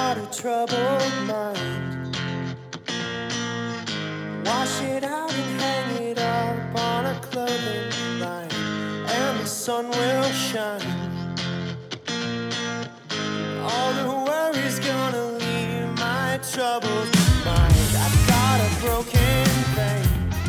got a troubled mind. Wash it out and hang it up on a clothing line, and the sun will shine. All the worries gonna leave my troubled mind. I've got a broken vein.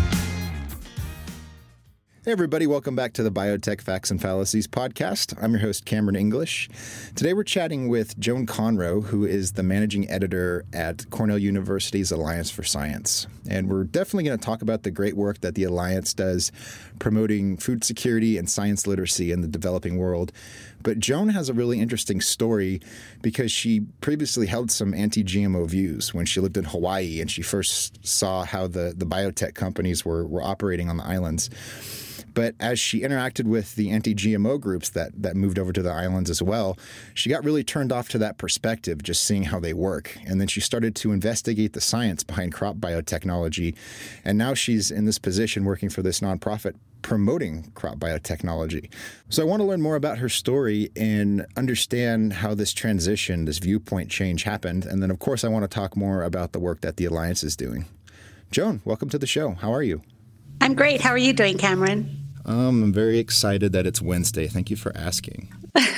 Hey everybody, welcome back to the Biotech Facts and Fallacies podcast. I'm your host, Cameron English. Today we're chatting with Joan Conroe, who is the managing editor at Cornell University's Alliance for Science. And we're definitely going to talk about the great work that the Alliance does promoting food security and science literacy in the developing world. But Joan has a really interesting story because she previously held some anti-GMO views when she lived in Hawaii and she first saw how the biotech companies were operating on the islands. But as she interacted with the anti-GMO groups that moved over to the islands as well, she got really turned off to that perspective, just seeing how they work. And then she started to investigate the science behind crop biotechnology. And now she's in this position working for this nonprofit promoting crop biotechnology. So I want to learn more about her story and understand how this transition, this viewpoint change happened. And then, of course, I want to talk more about the work that the Alliance is doing. Joan, welcome to the show. How are you? I'm great. How are you doing, Cameron? I'm very excited that it's Wednesday. Thank you for asking.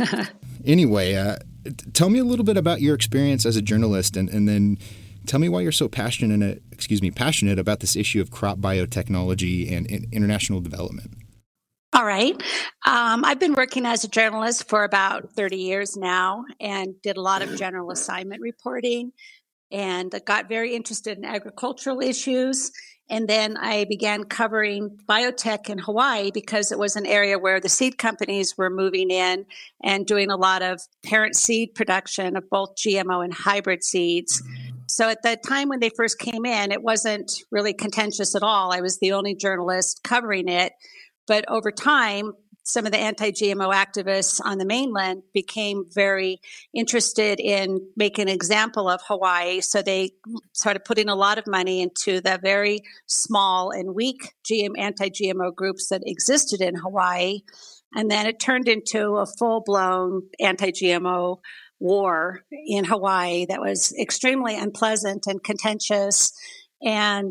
Anyway, tell me a little bit about your experience as a journalist, and then tell me why you're so passionate about this issue of crop biotechnology and international development. All right. I've been working as a journalist for about 30 years now and did a lot of general assignment reporting and got very interested in agricultural issues. And then I began covering biotech in Hawaii because it was an area where the seed companies were moving in and doing a lot of parent seed production of both GMO and hybrid seeds. So at the time when they first came in, it wasn't really contentious at all. I was the only journalist covering it. But over time, some of the anti-GMO activists on the mainland became very interested in making an example of Hawaii. So they started putting a lot of money into the very small and weak anti-GMO groups that existed in Hawaii. And then it turned into a full-blown anti-GMO war in Hawaii that was extremely unpleasant and contentious. And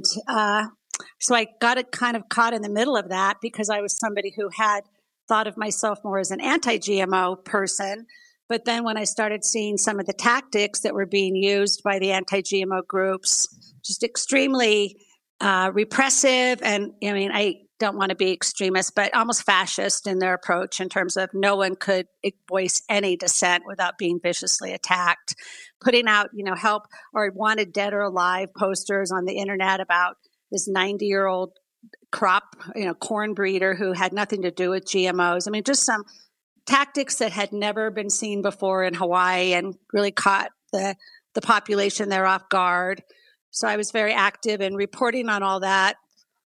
so I got kind of caught in the middle of that because I was somebody who had thought of myself more as an anti-GMO person. But then when I started seeing some of the tactics that were being used by the anti-GMO groups, just extremely repressive. And I mean, I don't want to be extremist, but almost fascist in their approach in terms of no one could voice any dissent without being viciously attacked, putting out, help or wanted dead or alive posters on the internet about this 90-year-old crop, corn breeder who had nothing to do with GMOs. I mean, just some tactics that had never been seen before in Hawaii and really caught the population there off guard. So I was very active in reporting on all that,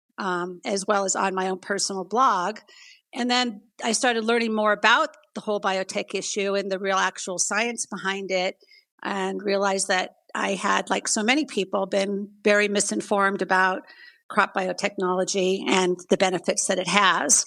as well as on my own personal blog. And then I started learning more about the whole biotech issue and the real actual science behind it, and realized that I had, like so many people, been very misinformed about crop biotechnology and the benefits that it has.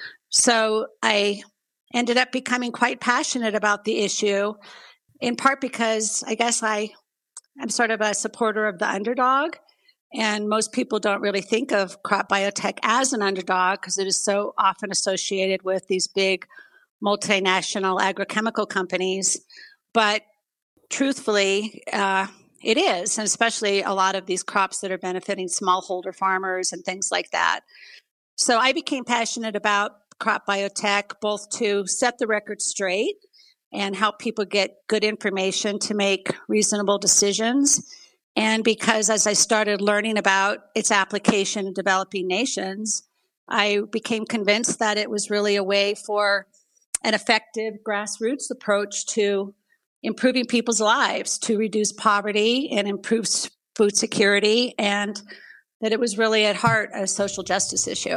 So I ended up becoming quite passionate about the issue, in part because I guess I'm sort of a supporter of the underdog. And most people don't really think of crop biotech as an underdog because it is so often associated with these big multinational agrochemical companies. But truthfully, it is, and especially a lot of these crops that are benefiting smallholder farmers and things like that. So I became passionate about crop biotech, both to set the record straight and help people get good information to make reasonable decisions. And because as I started learning about its application in developing nations, I became convinced that it was really a way for an effective grassroots approach to improving people's lives, to reduce poverty and improve food security, and that it was really at heart a social justice issue.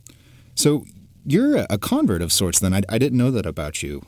So you're a convert of sorts then. I didn't know that about you.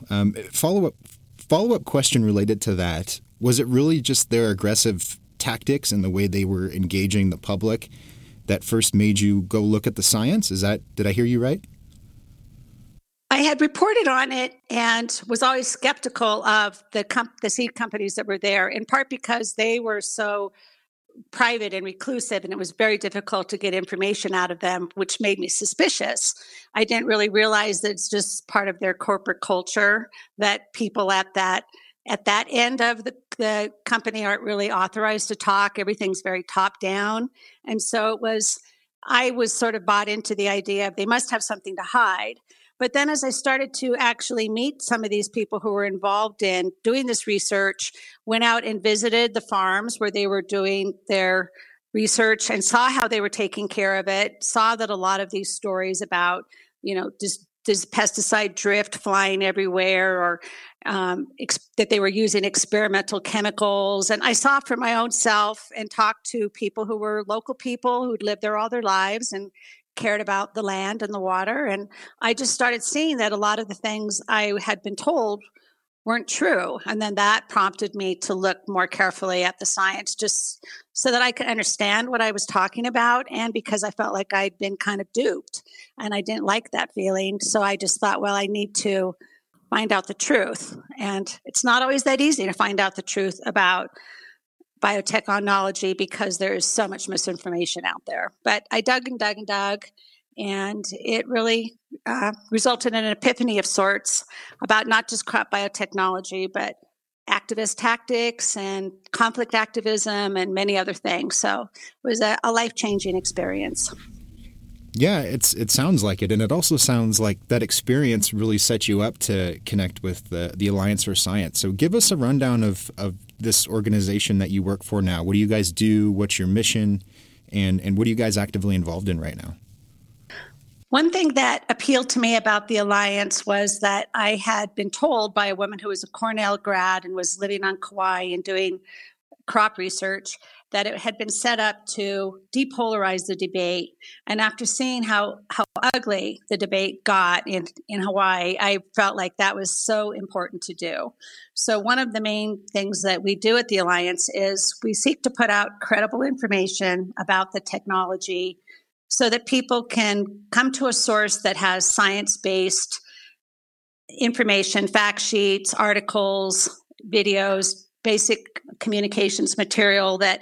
Follow-up question related to that. Was it really just their aggressive tactics and the way they were engaging the public that first made you go look at the science? Did I hear you right? I had reported on it and was always skeptical of the seed companies that were there, in part because they were so private and reclusive, and it was very difficult to get information out of them, which made me suspicious. I didn't really realize that it's just part of their corporate culture, that people at that end of the company aren't really authorized to talk. Everything's very top down. And so I was sort of bought into the idea of they must have something to hide. But then as I started to actually meet some of these people who were involved in doing this research, went out and visited the farms where they were doing their research and saw how they were taking care of it, saw that a lot of these stories about, just pesticide drift flying everywhere, or that they were using experimental chemicals. And I saw for my own self and talked to people who were local people who'd lived there all their lives and cared about the land and the water. And I just started seeing that a lot of the things I had been told weren't true. And then that prompted me to look more carefully at the science, just so that I could understand what I was talking about. And because I felt like I'd been kind of duped and I didn't like that feeling. So I just thought, well, I need to find out the truth. And it's not always that easy to find out the truth about biotechnology because there's so much misinformation out there. But I dug and dug and dug, and it really resulted in an epiphany of sorts about not just crop biotechnology, but activist tactics and conflict activism and many other things. So it was a life-changing experience. Yeah, it sounds like it. And it also sounds like that experience really set you up to connect with the Alliance for Science. So give us a rundown of this organization that you work for now. What do you guys do? What's your mission? And what are you guys actively involved in right now? One thing that appealed to me about the Alliance was that I had been told by a woman who was a Cornell grad and was living on Kauai and doing crop research that it had been set up to depolarize the debate. And after seeing how ugly the debate got in Hawaii, I felt like that was so important to do. So one of the main things that we do at the Alliance is we seek to put out credible information about the technology so that people can come to a source that has science-based information, fact sheets, articles, videos, basic communications material that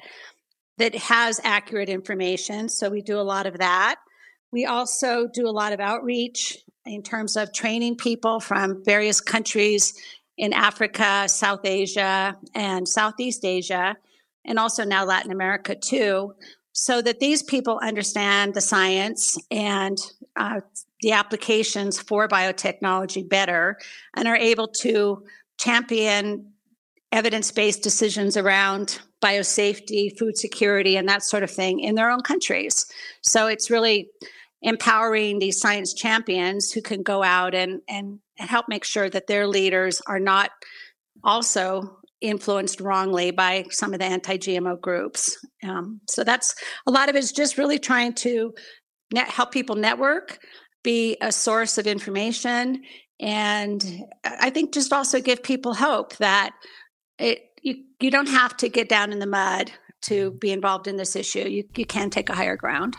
has accurate information. So we do a lot of that. We also do a lot of outreach in terms of training people from various countries in Africa, South Asia, and Southeast Asia, and also now Latin America too, so that these people understand the science and the applications for biotechnology better and are able to champion evidence-based decisions around biosafety, food security, and that sort of thing in their own countries. So it's really empowering these science champions who can go out and help make sure that their leaders are not also influenced wrongly by some of the anti-GMO groups. So that's a lot of it is just really trying to help people network, be a source of information, and I think just also give people hope that you don't have to get down in the mud to be involved in this issue. You can take a higher ground.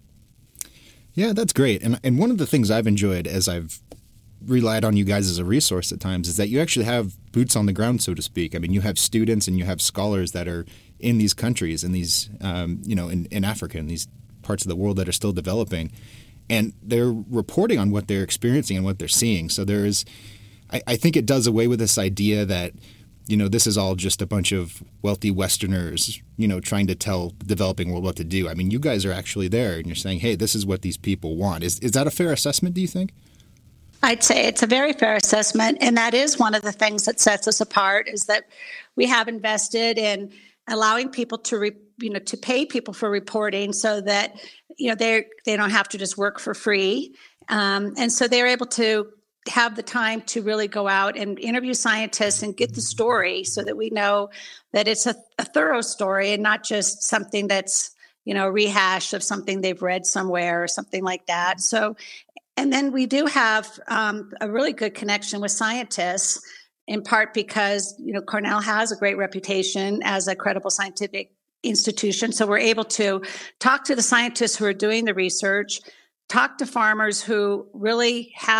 Yeah, that's great. And one of the things I've enjoyed as I've relied on you guys as a resource at times is that you actually have boots on the ground, so to speak. I mean, you have students and you have scholars that are in these countries, in these, in Africa, in these parts of the world that are still developing, and they're reporting on what they're experiencing and what they're seeing. So there is, I think it does away with this idea that, this is all just a bunch of wealthy Westerners, trying to tell the developing world what to do. I mean, you guys are actually there and you're saying, hey, this is what these people want. Is that a fair assessment, do you think? I'd say it's a very fair assessment. And that is one of the things that sets us apart is that we have invested in allowing people to pay people for reporting so that, they don't have to just work for free. And so they're able to have the time to really go out and interview scientists and get the story so that we know that it's a thorough story and not just something that's, a rehash of something they've read somewhere or something like that. So, and then we do have a really good connection with scientists, in part because, Cornell has a great reputation as a credible scientific institution. So we're able to talk to the scientists who are doing the research, talk to farmers who really have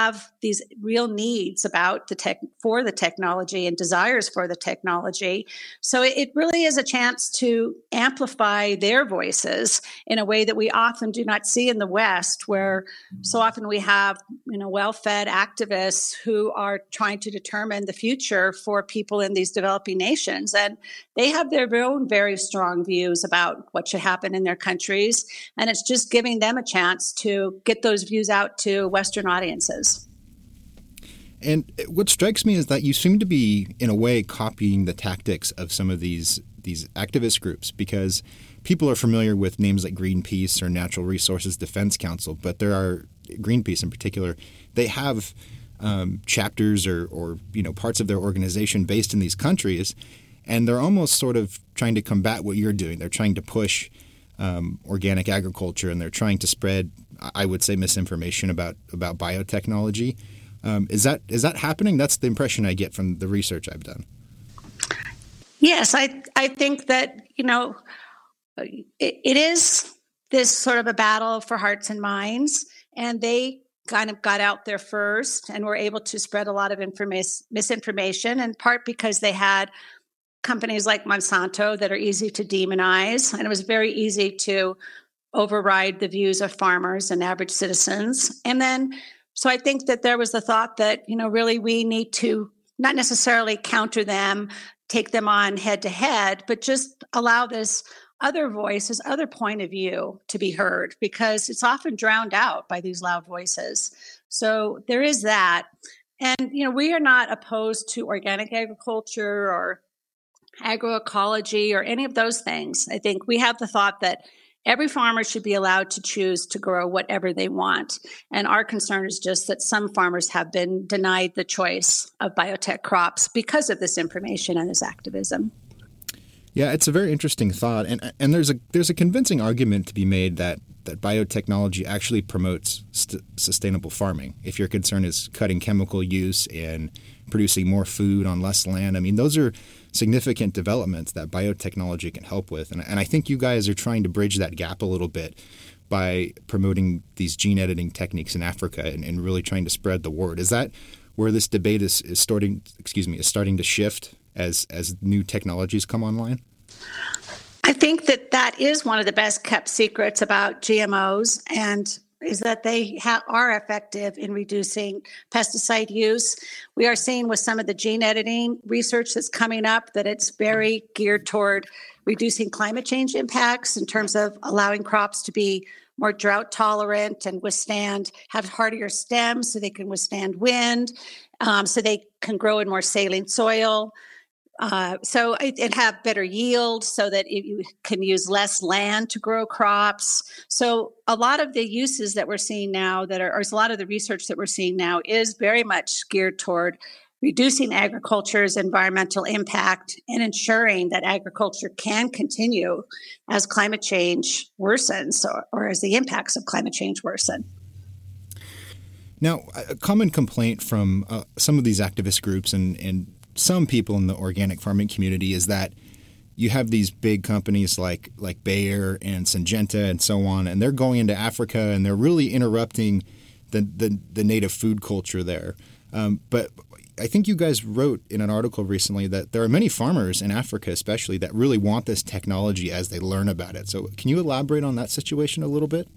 these real needs about for the technology and desires for the technology. So it really is a chance to amplify their voices in a way that we often do not see in the West, where so often we have, well-fed activists who are trying to determine the future for people in these developing nations. And they have their own very strong views about what should happen in their countries. And it's just giving them a chance to get those views out to Western audiences. And what strikes me is that you seem to be, in a way, copying the tactics of some of these activist groups, because people are familiar with names like Greenpeace or Natural Resources Defense Council, but there are, Greenpeace in particular, they have chapters or parts of their organization based in these countries, and they're almost sort of trying to combat what you're doing. They're trying to push organic agriculture, and they're trying to spread, I would say, misinformation about biotechnology. Is that happening? That's the impression I get from the research I've done. Yes, I think that, it is this sort of a battle for hearts and minds, and they kind of got out there first and were able to spread a lot of misinformation, in part because they had companies like Monsanto that are easy to demonize, and it was very easy to override the views of farmers and average citizens. And then, so I think that there was the thought that, really we need to not necessarily counter them, take them on head to head, but just allow this other voice, this other point of view to be heard, because it's often drowned out by these loud voices. So there is that. And, we are not opposed to organic agriculture or agroecology or any of those things. I think we have the thought that every farmer should be allowed to choose to grow whatever they want. And our concern is just that some farmers have been denied the choice of biotech crops because of this information and this activism. Yeah, it's a very interesting thought. And there's a convincing argument to be made that biotechnology actually promotes sustainable farming. If your concern is cutting chemical use and producing more food on less land, I mean, those are significant developments that biotechnology can help with. And I think you guys are trying to bridge that gap a little bit by promoting these gene editing techniques in Africa and really trying to spread the word. Is that where this debate is starting to shift as new technologies come online? I think that is one of the best kept secrets about GMOs, and is that they are effective in reducing pesticide use. We are seeing with some of the gene editing research that's coming up that it's very geared toward reducing climate change impacts in terms of allowing crops to be more drought tolerant and have hardier stems so they can withstand wind, so they can grow in more saline soil. So it have better yield so that you can use less land to grow crops. So a lot of the uses that we're seeing now a lot of the research that we're seeing now is very much geared toward reducing agriculture's environmental impact and ensuring that agriculture can continue as climate change worsens or as the impacts of climate change worsen. Now, a common complaint from some of these activist groups and some people in the organic farming community is that you have these big companies like Bayer and Syngenta and so on, and they're going into Africa and they're really interrupting the native food culture there. But I think you guys wrote in an article recently that there are many farmers in Africa especially that really want this technology as they learn about it. So can you elaborate on that situation a little bit?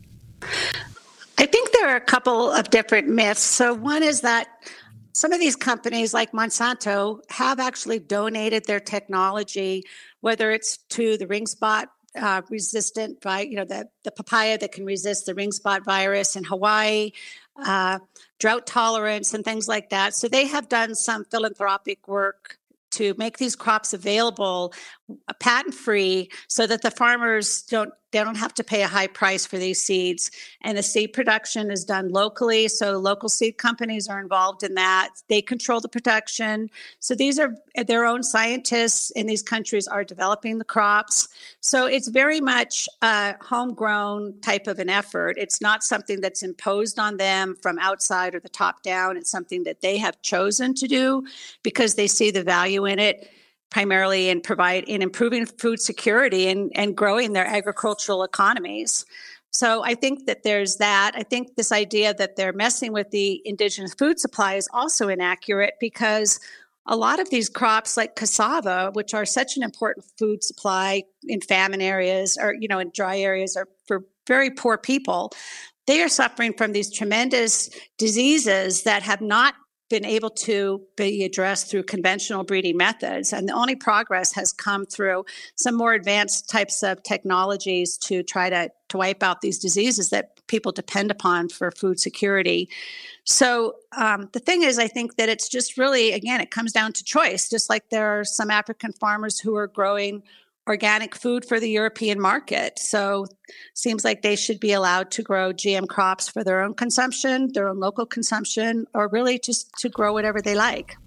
I think there are a couple of different myths. So one is that some of these companies like Monsanto have actually donated their technology, whether it's to the ring spot resistant, the papaya that can resist the ring spot virus in Hawaii, drought tolerance and things like that. So they have done some philanthropic work to make these crops available patent-free so that the farmers don't have to pay a high price for these seeds. And the seed production is done locally, so local seed companies are involved in that. They control the production. So these are their own scientists in these countries are developing the crops. So it's very much a homegrown type of an effort. It's not something that's imposed on them from outside or the top down. It's something that they have chosen to do because they see the value in it, primarily in improving food security and growing their agricultural economies. So I think that there's that. I think this idea that they're messing with the indigenous food supply is also inaccurate, because a lot of these crops like cassava, which are such an important food supply in famine areas or, in dry areas or for very poor people, they are suffering from these tremendous diseases that have not been able to be addressed through conventional breeding methods. And the only progress has come through some more advanced types of technologies to try to wipe out these diseases that people depend upon for food security. So the thing is, I think that it's just really, again, it comes down to choice, just like there are some African farmers who are growing organic food for the European market. So it seems like they should be allowed to grow GM crops for their own consumption, their own local consumption, or really just to grow whatever they like.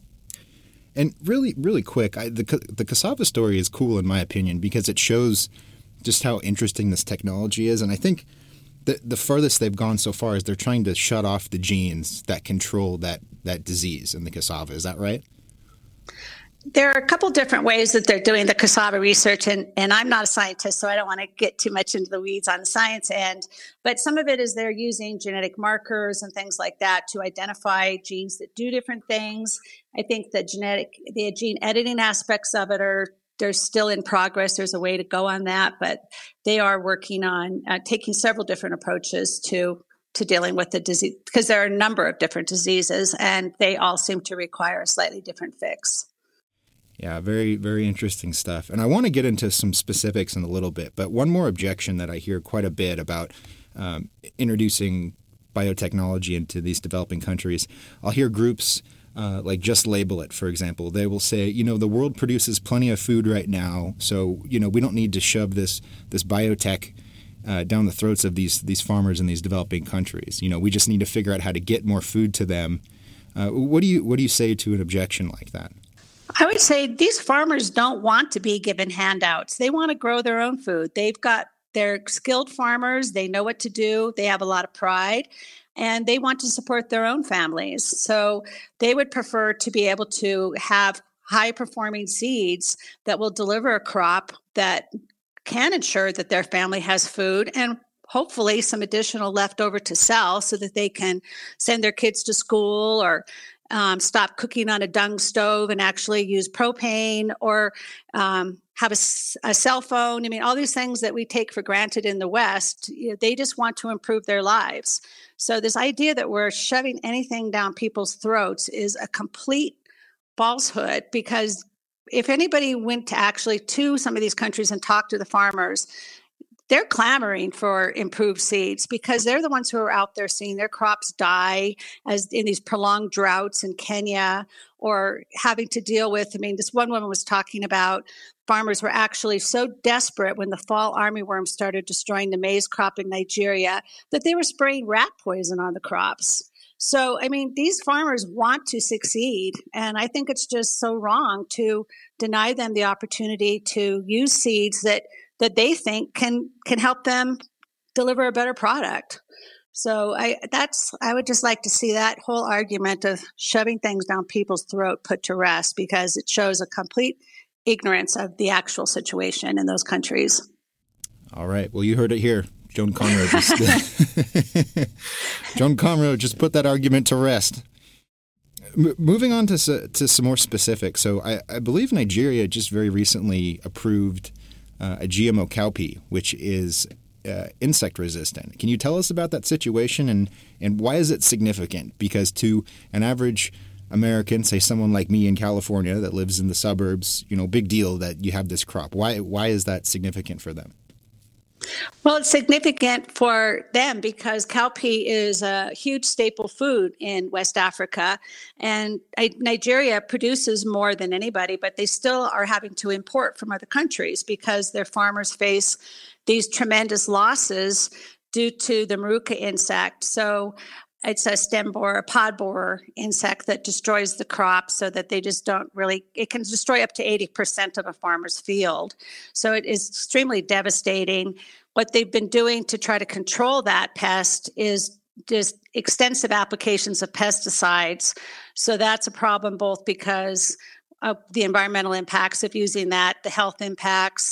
And really, really quick, the cassava story is cool in my opinion, because it shows just how interesting this technology is. And I think the furthest they've gone so far is they're trying to shut off the genes that control that disease in the cassava. Is that right? There are a couple different ways that they're doing the cassava research, and I'm not a scientist, so I don't want to get too much into the weeds on the science end, but some of it is they're using genetic markers and things like that to identify genes that do different things. I think the gene editing aspects of it they're still in progress. There's a way to go on that, but they are working on taking several different approaches to dealing with the disease, because there are a number of different diseases, and they all seem to require a slightly different fix. Yeah, very, very interesting stuff. And I want to get into some specifics in a little bit, but one more objection that I hear quite a bit about introducing biotechnology into these developing countries, I'll hear groups like Just Label It, for example. They will say, the world produces plenty of food right now, so, we don't need to shove this biotech down the throats of these farmers in these developing countries. We just need to figure out how to get more food to them. What do you say to an objection like that? I would say these farmers don't want to be given handouts. They want to grow their own food. They're skilled farmers. They know what to do. They have a lot of pride, and they want to support their own families. So they would prefer to be able to have high-performing seeds that will deliver a crop that can ensure that their family has food, and hopefully some additional left over to sell so that they can send their kids to school, or stop cooking on a dung stove and actually use propane, or have a cell phone. I mean, all these things that we take for granted in the West, they just want to improve their lives. So this idea that we're shoving anything down people's throats is a complete falsehood, because if anybody went to some of these countries and talked to the farmers, they're clamoring for improved seeds, because they're the ones who are out there seeing their crops die as in these prolonged droughts in Kenya, or having to deal with, this one woman was talking about farmers were actually so desperate when the fall armyworm started destroying the maize crop in Nigeria that they were spraying rat poison on the crops. So, these farmers want to succeed, and I think it's just so wrong to deny them the opportunity to use seeds that they think can help them deliver a better product. So I would just like to see that whole argument of shoving things down people's throat put to rest, because it shows a complete ignorance of the actual situation in those countries. All right. Well, you heard it here. Joan Conroe just put that argument to rest. Moving on to some more specifics. So I believe Nigeria just very recently approved a GMO cowpea, which is insect resistant. Can you tell us about that situation, and why is it significant? Because to an average American, say someone like me in California that lives in the suburbs, big deal that you have this crop. Why is that significant for them? Well, it's significant for them because cowpea is a huge staple food in West Africa, and Nigeria produces more than anybody, but they still are having to import from other countries because their farmers face these tremendous losses due to the Maruca insect. So it's a stem borer, a pod borer insect that destroys the crop, so that they just it can destroy up to 80% of a farmer's field. So it is extremely devastating. What they've been doing to try to control that pest is just extensive applications of pesticides. So that's a problem both because of the environmental impacts of using that, the health impacts.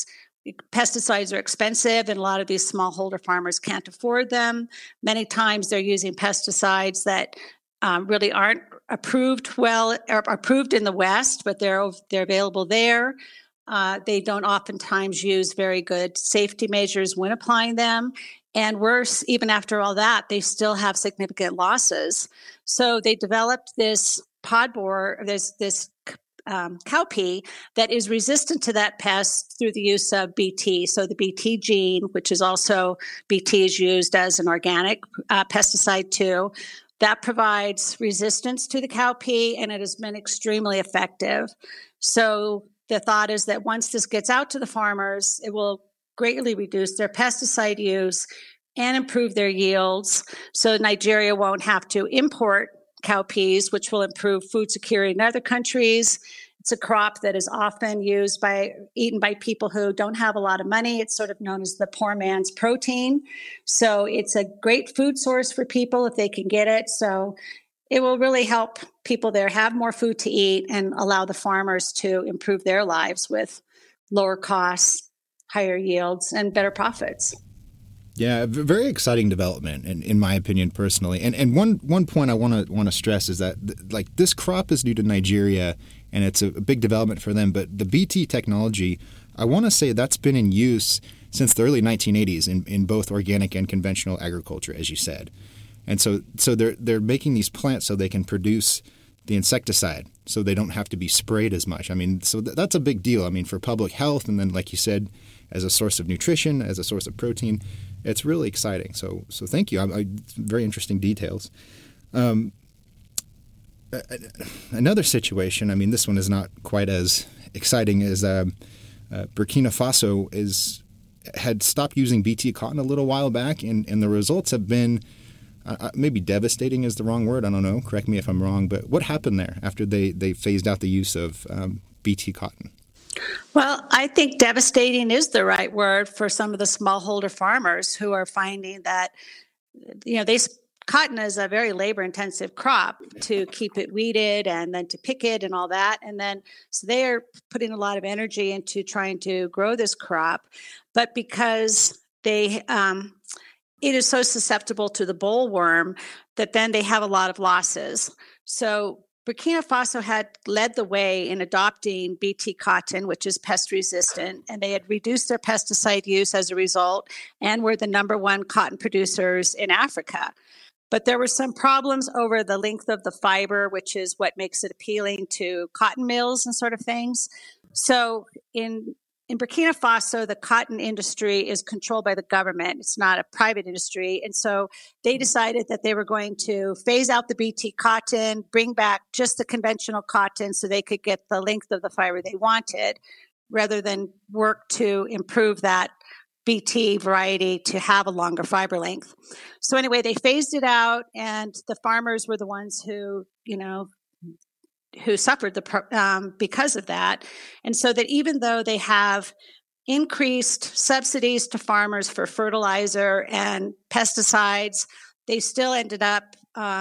pesticides are expensive, and a lot of these smallholder farmers can't afford them. Many times they're using pesticides that really aren't approved or approved in the West, but they're available there. They don't oftentimes use very good safety measures when applying them. And worse, even after all that, they still have significant losses. So they developed this pod borer, this cowpea that is resistant to that pest through the use of BT. So the BT gene, which is also BT is used as an organic pesticide too, that provides resistance to the cowpea, and it has been extremely effective. So the thought is that once this gets out to the farmers, it will greatly reduce their pesticide use and improve their yields. So Nigeria won't have to import cowpeas, which will improve food security in other countries. It's a crop that is often eaten by people who don't have a lot of money. It's sort of known as the poor man's protein. So it's a great food source for people if they can get it. So it will really help people there have more food to eat and allow the farmers to improve their lives with lower costs, higher yields, and better profits. Yeah, very exciting development, in my opinion, personally. And one point I want to stress is that like this crop is new to Nigeria, and it's a big development for them. But the BT technology, I want to say that's been in use since the early 1980s in both organic and conventional agriculture, as you said. And so they're making these plants so they can produce the insecticide, so they don't have to be sprayed as much. I mean, so that's a big deal. I mean, for public health, and then like you said, as a source of nutrition, as a source of protein. It's really exciting. So thank you. Very interesting details. Another situation, I mean, this one is not quite as exciting as Burkina Faso had stopped using BT cotton a little while back, and the results have been maybe devastating is the wrong word. I don't know. Correct me if I'm wrong. But what happened there after they phased out the use of BT cotton? Well, I think devastating is the right word for some of the smallholder farmers who are finding that, cotton is a very labor-intensive crop to keep it weeded and then to pick it and all that. And then, so they are putting a lot of energy into trying to grow this crop. But because it is so susceptible to the bollworm that then they have a lot of losses. So Burkina Faso had led the way in adopting BT cotton, which is pest resistant, and they had reduced their pesticide use as a result and were the number one cotton producers in Africa. But there were some problems over the length of the fiber, which is what makes it appealing to cotton mills and sort of things. So in Burkina Faso, the cotton industry is controlled by the government. It's not a private industry. And so they decided that they were going to phase out the BT cotton, bring back just the conventional cotton so they could get the length of the fiber they wanted, rather than work to improve that BT variety to have a longer fiber length. So anyway, they phased it out, and the farmers were the ones who suffered because of that. And so that even though they have increased subsidies to farmers for fertilizer and pesticides, they still ended up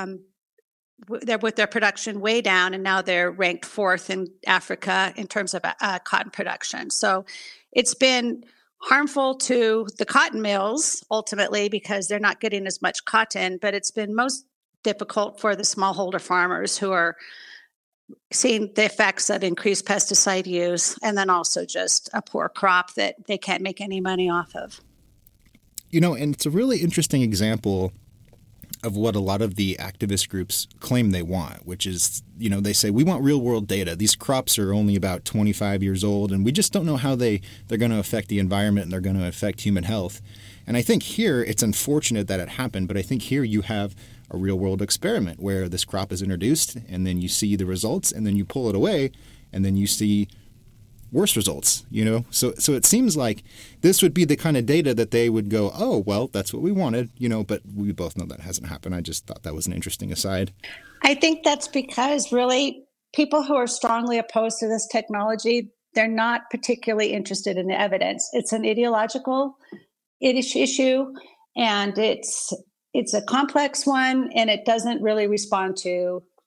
with their production way down, and now they're ranked fourth in Africa in terms of cotton production. So it's been harmful to the cotton mills ultimately because they're not getting as much cotton, but it's been most difficult for the smallholder farmers who are seeing the effects of increased pesticide use and then also just a poor crop that they can't make any money off of. And it's a really interesting example of what a lot of the activist groups claim they want, which is, they say, we want real world data. These crops are only about 25 years old, and we just don't know how they're going to affect the environment and they're going to affect human health. And I think here it's unfortunate that it happened, but I think here you have a real world experiment where this crop is introduced and then you see the results and then you pull it away and then you see worse results, So it seems like this would be the kind of data that they would go, oh, well, that's what we wanted, but we both know that hasn't happened. I just thought that was an interesting aside. I think that's because really people who are strongly opposed to this technology, they're not particularly interested in the evidence. It's an ideological issue, and it's a complex one, and it doesn't really respond to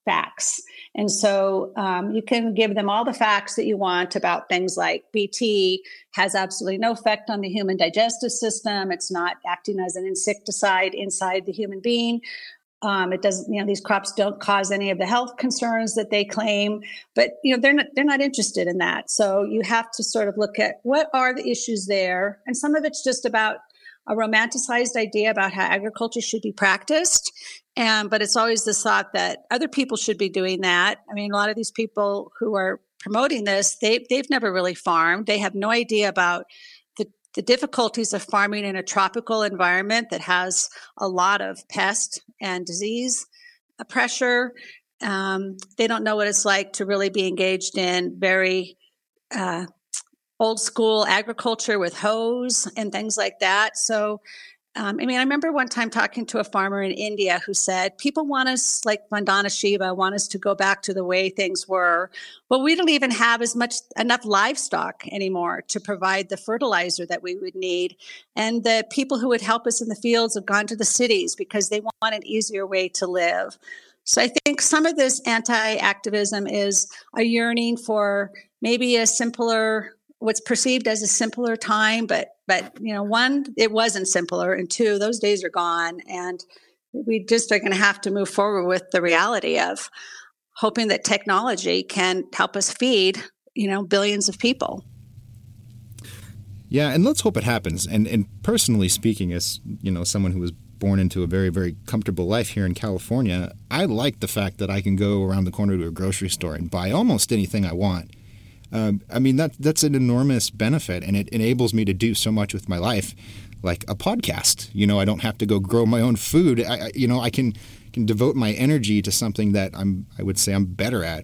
facts. And so you can give them all the facts that you want about things like BT has absolutely no effect on the human digestive system. It's not acting as an insecticide inside the human being. It doesn't, these crops don't cause any of the health concerns that they claim, but they're not interested in that. So you have to sort of look at what are the issues there, and some of it's just about a romanticized idea about how agriculture should be practiced. But it's always this thought that other people should be doing that. I mean, a lot of these people who are promoting this, they've never really farmed. They have no idea about the difficulties of farming in a tropical environment that has a lot of pest and disease pressure. They don't know what it's like to really be engaged in very old school agriculture with hoes and things like that. So, I remember one time talking to a farmer in India who said, people want us, like Vandana Shiva, want us to go back to the way things were. But we don't even have enough livestock anymore to provide the fertilizer that we would need. And the people who would help us in the fields have gone to the cities because they want an easier way to live. So I think some of this anti-activism is a yearning for maybe a simpler, what's perceived as a simpler time, but one, it wasn't simpler, and two, those days are gone, and we just are going to have to move forward with the reality of hoping that technology can help us feed billions of people. Yeah, and let's hope it happens. And personally speaking, as someone who was born into a very, very comfortable life here in California, I like the fact that I can go around the corner to a grocery store and buy almost anything I want. That's an enormous benefit, and it enables me to do so much with my life, like a podcast. I don't have to go grow my own food. I can devote my energy to something that I would say I'm better at.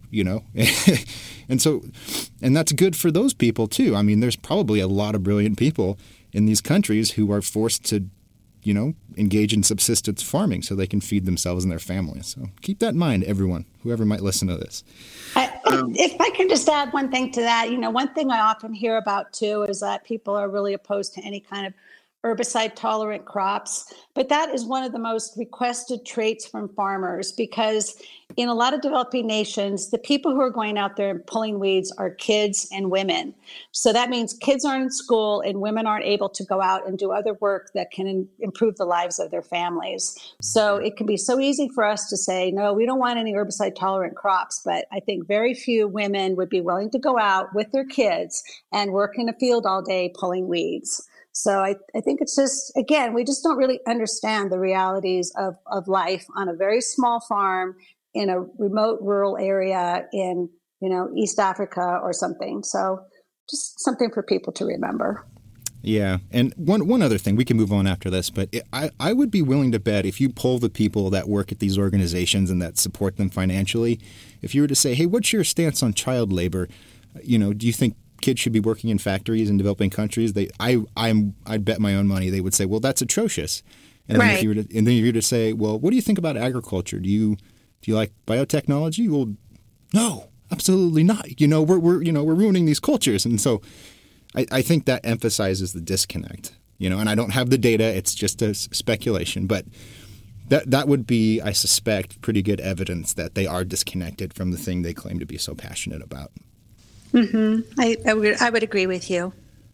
and that's good for those people too. I mean, there's probably a lot of brilliant people in these countries who are forced to, engage in subsistence farming so they can feed themselves and their families. So keep that in mind, everyone, whoever might listen to this. If I can just add one thing to that, one thing I often hear about too is that people are really opposed to any kind of herbicide-tolerant crops. But that is one of the most requested traits from farmers, because in a lot of developing nations, the people who are going out there and pulling weeds are kids and women. So that means kids aren't in school and women aren't able to go out and do other work that can improve the lives of their families. So it can be so easy for us to say, no, we don't want any herbicide-tolerant crops. But I think very few women would be willing to go out with their kids and work in a field all day pulling weeds. So I think it's just, again, we just don't really understand the realities of life on a very small farm in a remote rural area in, East Africa or something. So just something for people to remember. Yeah. And one other thing, we can move on after this, but I would be willing to bet if you poll the people that work at these organizations and that support them financially, if you were to say, hey, what's your stance on child labor? Do you think kids should be working in factories in developing countries? I'd bet my own money they would say, well, that's atrocious. And then, right. if you were to say, well, what do you think about agriculture? Do you like biotechnology? Well, no, absolutely not. We're ruining these cultures. And so I think that emphasizes the disconnect, and I don't have the data. It's just a speculation, but that would be, I suspect, pretty good evidence that they are disconnected from the thing they claim to be so passionate about. Mm-hmm. I would agree with you.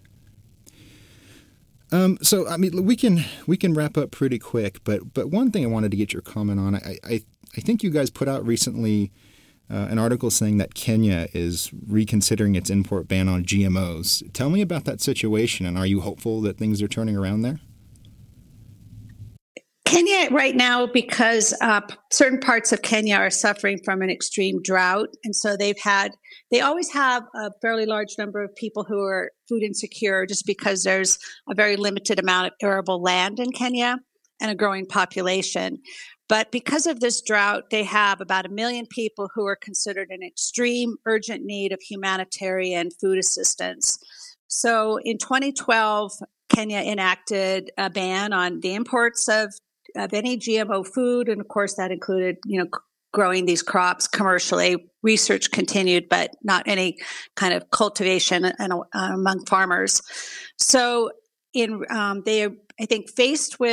So we can wrap up pretty quick, but one thing I wanted to get your comment on, I think you guys put out recently an article saying that Kenya is reconsidering its import ban on GMOs. Tell me about that situation, and are you hopeful that things are turning around there? Kenya right now, because certain parts of Kenya are suffering from an extreme drought. And so they always have a fairly large number of people who are food insecure just because there's a very limited amount of arable land in Kenya and a growing population. But because of this drought, they have about 1 million people who are considered in extreme urgent need of humanitarian food assistance. So in 2012, Kenya enacted a ban on the imports of any GMO food. And of course, that included, growing these crops commercially. Research continued, but not any kind of cultivation among farmers. So they are, I think, faced with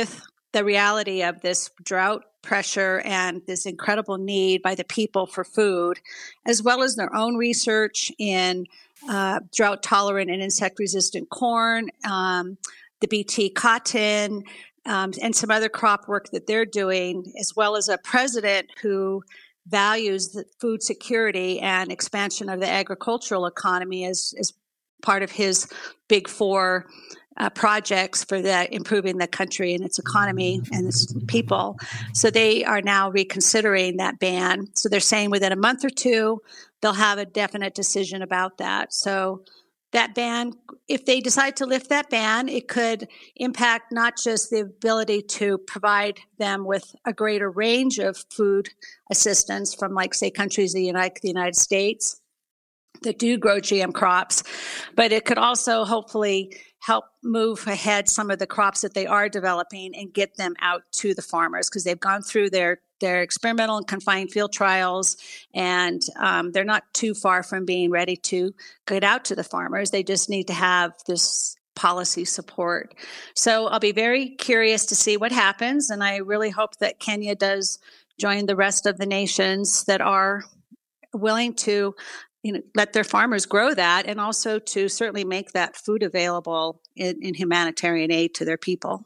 the reality of this drought pressure and this incredible need by the people for food, as well as their own research in drought tolerant and insect resistant corn, the BT cotton, and some other crop work that they're doing, as well as a president who values the food security and expansion of the agricultural economy as part of his big four projects for improving the country and its economy and its people. So they are now reconsidering that ban. So they're saying within a month or two, they'll have a definite decision about that. So that ban, if they decide to lift that ban, it could impact not just the ability to provide them with a greater range of food assistance from, like, say, countries like the United States that do grow GM crops, but it could also hopefully help move ahead some of the crops that they are developing and get them out to the farmers, because they've gone through their experimental and confined field trials, and they're not too far from being ready to get out to the farmers. They just need to have this policy support. So I'll be very curious to see what happens, and I really hope that Kenya does join the rest of the nations that are willing to let their farmers grow that, and also to certainly make that food available in humanitarian aid to their people.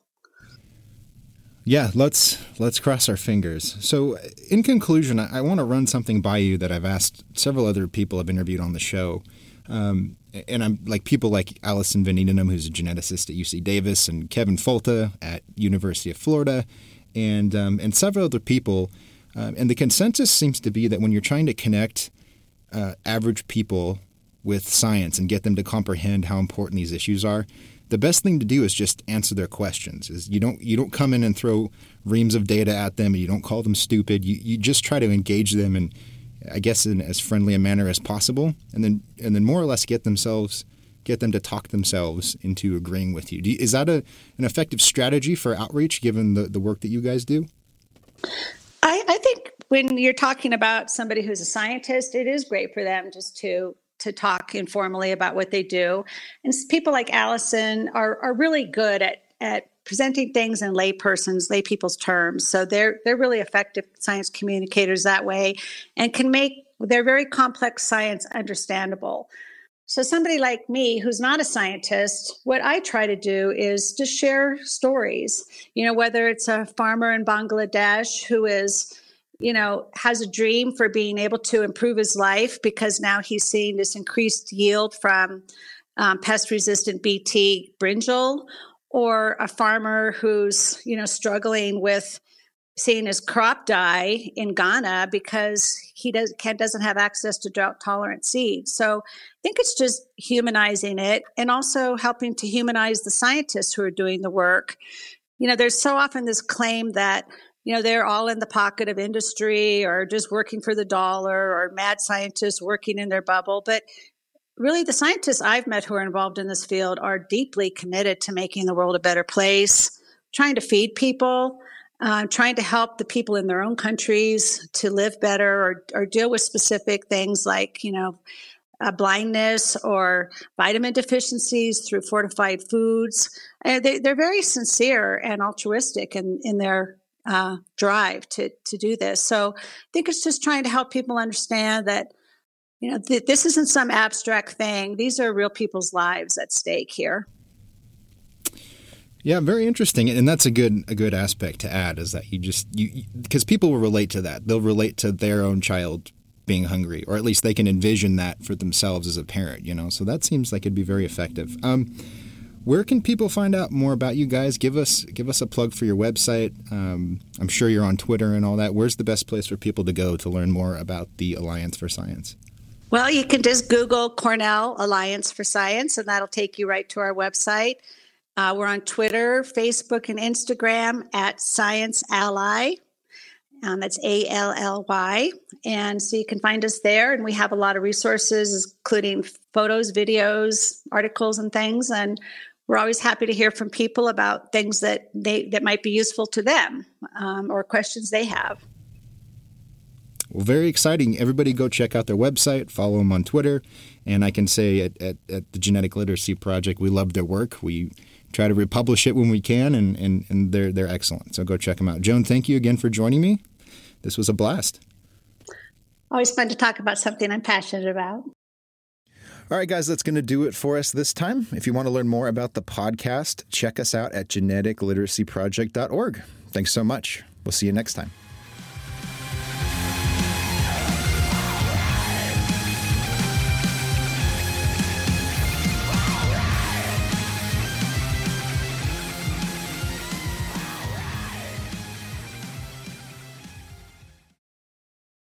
Yeah, let's cross our fingers. So in conclusion, I want to run something by you that I've asked several other people I've interviewed on the show. And I'm like people like Alison Van Edenham, who's a geneticist at UC Davis, and Kevin Folta at University of Florida, and several other people. And the consensus seems to be that when you're trying to connect average people with science and get them to comprehend how important these issues are, the best thing to do is just answer their questions. Is you don't come in and throw reams of data at them, and you don't call them stupid. You just try to engage them in, I guess, in as friendly a manner as possible, and then more or less get them to talk themselves into agreeing with you. Is that an effective strategy for outreach, given the work that you guys do? I think when you're talking about somebody who's a scientist, it is great for them just to talk informally about what they do. And people like Alison are really good at presenting things in lay people's terms. So they're really effective science communicators that way, and can make their very complex science understandable. So somebody like me, who's not a scientist, what I try to do is to share stories, whether it's a farmer in Bangladesh who is, has a dream for being able to improve his life because now he's seeing this increased yield from pest-resistant BT brinjal, or a farmer who's, struggling with seeing his crop die in Ghana because he doesn't have access to drought-tolerant seeds. So I think it's just humanizing it, and also helping to humanize the scientists who are doing the work. There's so often this claim that they're all in the pocket of industry, or just working for the dollar, or mad scientists working in their bubble. But really, the scientists I've met who are involved in this field are deeply committed to making the world a better place, trying to feed people, trying to help the people in their own countries to live better, or deal with specific things like, blindness or vitamin deficiencies through fortified foods. They're very sincere and altruistic in their drive to do this. So I think it's just trying to help people understand that, this isn't some abstract thing. These are real people's lives at stake here. Yeah, very interesting. And that's a good aspect to add, is that because people will relate to that. They'll relate to their own child being hungry, or at least they can envision that for themselves as a parent, So that seems like it'd be very effective. Where can people find out more about you guys? Give us a plug for your website. I'm sure you're on Twitter and all that. Where's the best place for people to go to learn more about the Alliance for Science? Well, you can just Google Cornell Alliance for Science, and that'll take you right to our website. We're on Twitter, Facebook, and Instagram at Science Ally. That's ALLY. And so you can find us there. And we have a lot of resources, including photos, videos, articles, and things. And we're always happy to hear from people about things that might be useful to them, or questions they have. Well, very exciting. Everybody go check out their website, follow them on Twitter. And I can say at the Genetic Literacy Project, we love their work. We try to republish it when we can, and they're excellent. So go check them out. Joan, thank you again for joining me. This was a blast. Always fun to talk about something I'm passionate about. All right, guys, that's going to do it for us this time. If you want to learn more about the podcast, check us out at geneticliteracyproject.org. Thanks so much. We'll see you next time.